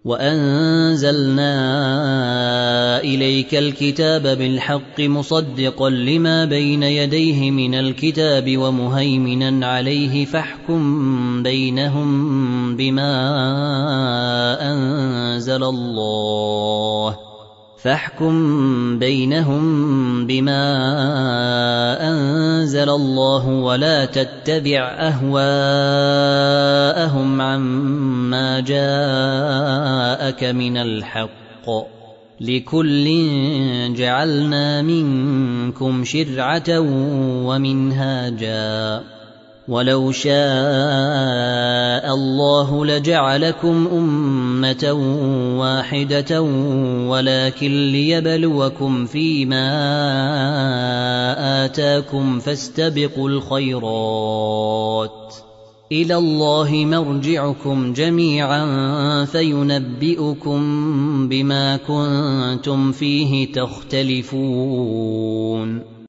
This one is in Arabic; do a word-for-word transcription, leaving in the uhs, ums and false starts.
وأنزلنا إليك الكتاب بالحق مصدقا لما بين يديه من الكتاب ومهيمنا عليه فاحكم بينهم بما أنزل الله فاحكم بينهم بما أنزل الله ولا تتبع أهواءهم عما جاءك من الحق لكل جعلنا منكم شرعة ومنهاجا ولو شاء الله لجعلكم أمة واحدة ولكن ليبلوكم فيما آتاكم فاستبقوا الخيرات إلى الله مرجعكم جميعا فينبئكم بما كنتم فيه تختلفون